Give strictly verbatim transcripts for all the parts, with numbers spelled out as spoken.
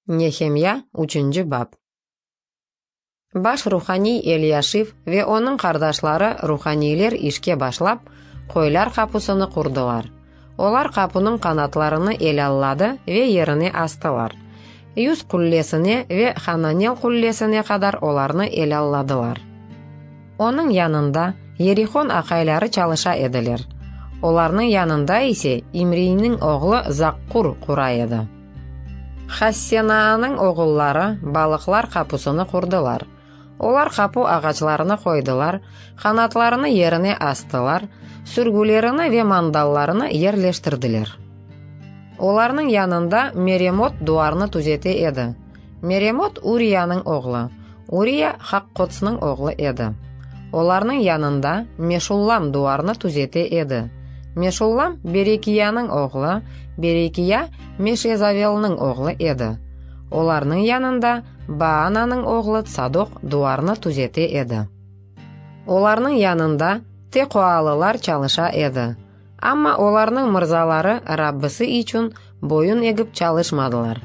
Нехемия үчүнчү бап. Баш руханий Элияшив ve onun кардашлары руханийлер ишке башлап, койлар капусыны курдулар. Олар капунун канатларыны эл аллады ve ерине астылар. Юз куллесине ve Хананел куллесине кадар оларны эл алладылар. Onun янында Ерихон акайлары чалыша эдилер. Оларнын янында исе Имрийнин оглу Заккур кура эди. Хассенаанын оғуллары балыклар капусыны курдулар. Олар капу агачларыны койдулар, канатларыны ерине астылар, сүргүлерини ve мандалларыны ерлештирдилер. Оларнын янында Меремот дуарны түзете эди. Меремот Уриянын оглу, Урия Хаккотсунун оглу эди. Оларнын янында Мешуллам дуарны түзете эди. Мешуллам Берекиянын оглу, Берекия Мешезавелнын оглу эди. Оларнын янында Баананын оглу Цадок дуарны түзете эди. Оларнын янында Текуалылар чалыша эди. Амма оларнын мырзалары Раббысы үчүн боюн эгип чалышмадылар.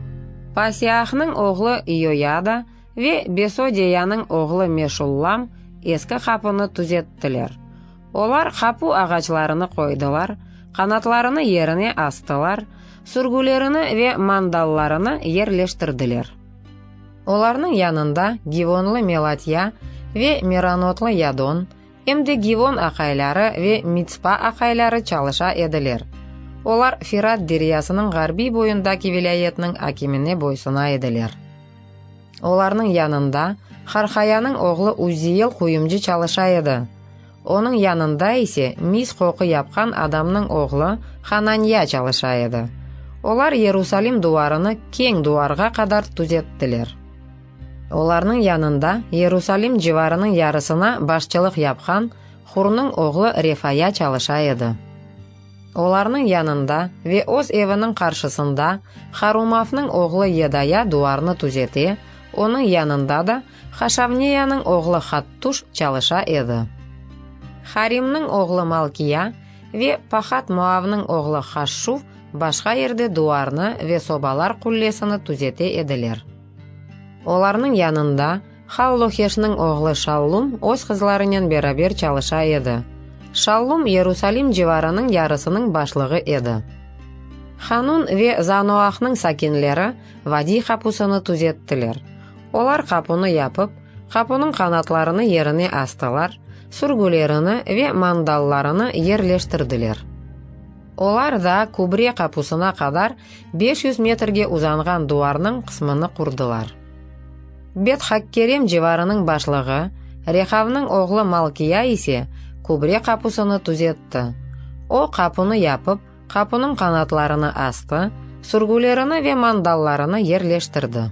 Пасиахнын оглу Иояда ve Бесодеянын оглу Мешуллам эски капыны түзеттилер. Олар капу агачларыны койдулар, канатларыны ерине астылар, сүргүлерини ve мандалларыны ерлештирдилер. Оларнын янында Гивонлы Мелатия ve Меранотлы Ядон, эмди Гивон акайлары ve Мицпа акайлары чалыша эдилер. Олар Фират дериясынын гарби боюндаки вилаятынын акимине бойсуна эдилер. Оларнын янында Хархаянын оглу Узиел куюмчу чалыша эди. Onun yanında ise mis koku yapkan adamның oğlu Hananya çalışa edi. Olar Yerusalim duvarını keng duvarga kadar түзеттилер. Оларның yanında Yerusalim civarının yarısına başçılık yapkan Hur'nun oğlu Refaya çalışa edi. Оларның yanında ve Oz evinin karşısında Harumaf'nın oğlu Yedaya duvarını түзете, onun yanında da Haşavneyanın oğlu Hattuş çalışa edi. Харимнын оглу Малкия ve Пахат Моавнын оглу Хашшув башка жерде дуарны ve собалар куллесini түзете эдилер. Оларнын янында Халлохешнын оглу Шаллум өз кызларынын берабер чалыша эди. Шаллум Иерусалим живарынын ярысынын башлыгы эди. Ханун ve Зануахнын сакинлери Вади капусыны түзеттилер. Олар капуны япып, капунун канатларыны ерине астылар, сүргүлерини ve мандалларыны ерлештирдилер. Олар да Кубре капусына кадар беш жүз метрге узанган дуарнын кысмыны курдулар. Бет Хаккерем живарынын башлыгы Рехавнын оглу Малкия исе Кубре капусыны түзетти. О капуны япып, капунун канатларыны асты, сүргүлерини ve мандалларыны ерлештирди.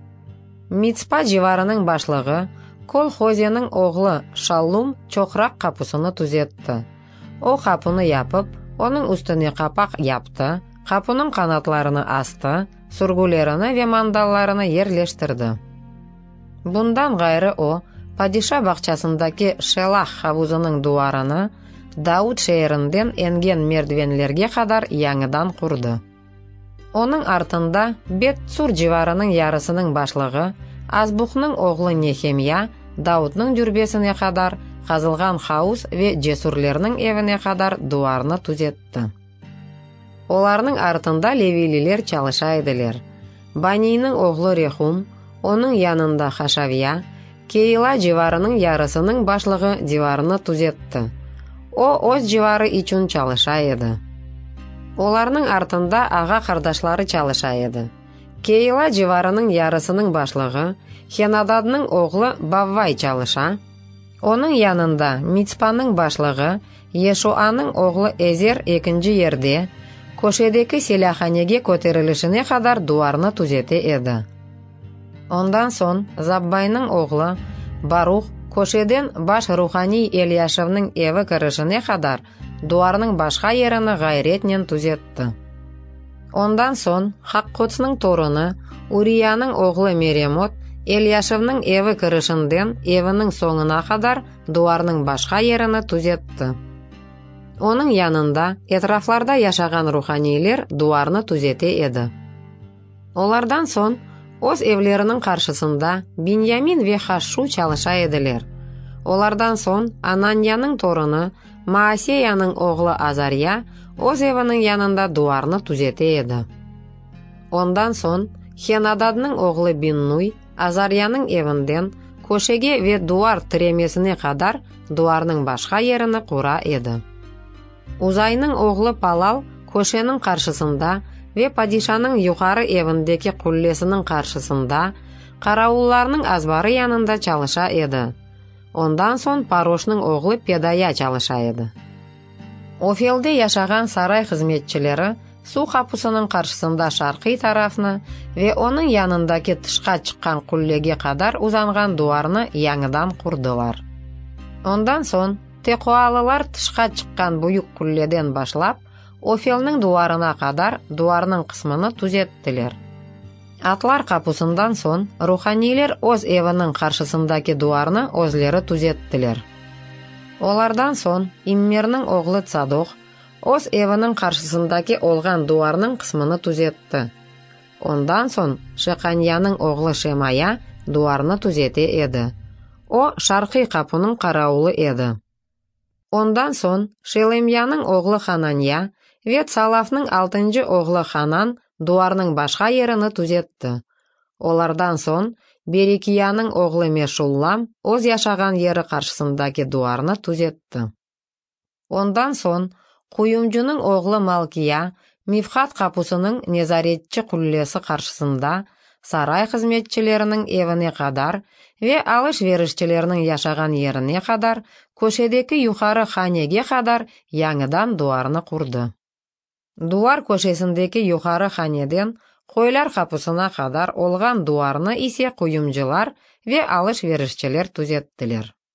Мицпа живарынын башлыгы Колхозенің оғлы Шаллум чоқрақ капусыны түзетті. О капуны япып, оның үстіне капак япты, капунун канатларыны асты, сүргүлерини ve мандалларыны ерлештирди. Bundan гайры о Падиша бакчасындаки Шелах хавузынын дуарыны Дауд шээринден энген мердивенлерге кадар яңыдан курду. Onun артында Бет Цур живарынын ярысынын башлыгы Азбухнын оғлы Нехемия Даудның дүрбесіне кадар казылган хаус ve жесурлернин эвине кадар дуарны түзетти. Оларнын артында левилилер чалыша эдилер. Банийнин оғлу Рехум, onun янында Хашавия, Кейла живарынын ярысынын башлыгы диварны түзетти. О өз живары үчүн чалыша эди. Оларнын артында ага кардашлары чалыша эди. Кейла живарынын ярысынын башлыгы Хенададнын оғлу Баввай чалыша. Onun янында Мицпанын башлыгы Ешуанын оғлу Эзер экинчи жерде Кошедеки селяханеге көтерилишине кадар дуарны түзете эди. Ondan son Заббайнын оғлу Барух Кошеден баш руханий Элияшевнин эви киришине кадар дуарнын башка жерини гайретнен түзетти. Ondan son Хаккотсунун торуну Уриянын оғлу Меремот Элияшевнин эви киришинден эвинин соңуна кадар дуарнын башка жерини түзетти. Onun yanında etraflarda yaşagan ruhaniler duvarını түзете edi. Olardan son Оз evlerinin karşısında Binyamin ve Hashshu çalışa ediler. Olardan son Ananyanın torunu Maaseyanın oğlu Azarya oz evinin yanında duvarını tuzete edi. Ondan son Henadad'nın oğlu Binnuy Azaryanın evinden köşege ve duvar tiremesine kadar duvarının başka yerini kura edi. Uzay'nın oğlu Palal köşenin karşısında ve padişanın yukarı evindeki kullesinin karşısında karavullarının azbarı yanında çalışa edi. Ondan son Paroş'nun oğlu Pedaya çalışa edi. Ofelde yaşagan saray hizmetçileri su kapısının karşısında şarkı tarafını ve onun yanındaki tışka çıkan kullege kadar uzangan duvarını yanıdan kurdular. Ondan son Tekualılar tışka çıkan büyük kulleden başlap Ofel'nin duvarına kadar duvarının kısmını tuzettiler. Atlar kapısından son ruhaniler oz evinin karşısındaki duvarını özleri tuzettiler. Olardan son İmmer'nin oğlu Tsadok oz evinin karşısındaki olgan duvarının kısmını tuzetti. Ondan son Şekanyanın oğlu Şemaya duvarını tuzete edi. O şarkı kapının karaulu edi. Ondan son Şelemyanın oğlu Hananya ve Tsalaf'nın altıncı oğlu Hanan duvarının başka yerini tuzetti. Olardan son Berekiyanın oğlu Meşullam oz yaşagan yeri karşısındaki duvarını tuzetti. Ondan son Kuyumcunun oğlu Malkiya Mifhat kapısının nezaretçi kullesi karşısında saray hizmetçilerinin evine kadar ve alışverişçilerinin yaşagan yerine kadar köşedeki yukarı hanege kadar yanıdan duvarını kurdu. Duvar köşesindeki yukarı haneden koylar kapısına kadar olgan duvarını ise kuyumcular ve alışverişçiler tuzettiler.